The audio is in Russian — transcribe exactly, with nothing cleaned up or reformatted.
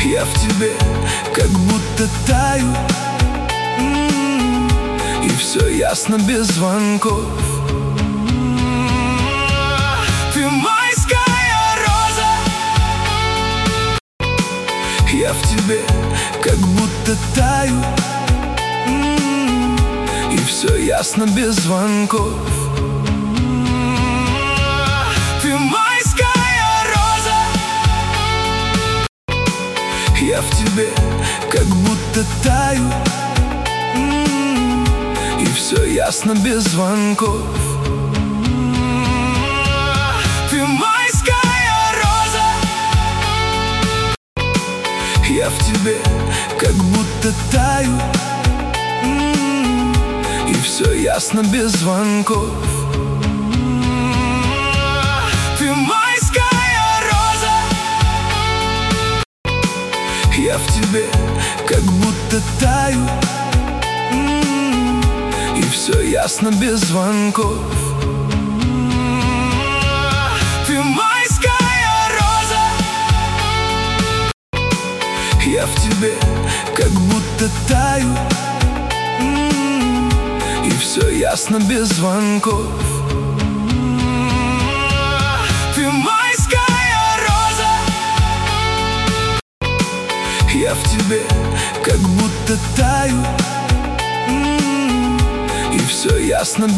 Я в тебе как будто таю, м-м, и все ясно без звонков. Ты майская роза. Я в тебе как будто таю, м-м, и все ясно без звонков. Ты майская роза. Я в тебе как будто таю, м-м, и все ясно без звонков. Ты майская роза. Я в тебе как будто таю, м-м, и все ясно без звонков. Ты майская роза. Я в тебе как будто таю, м-м, и все ясно без звонков. Ты майская роза. Я в тебе как будто таю, м-м, и все ясно без звонков. Ты майская роза. Я в тебе как будто таю, м-м, и все ясно.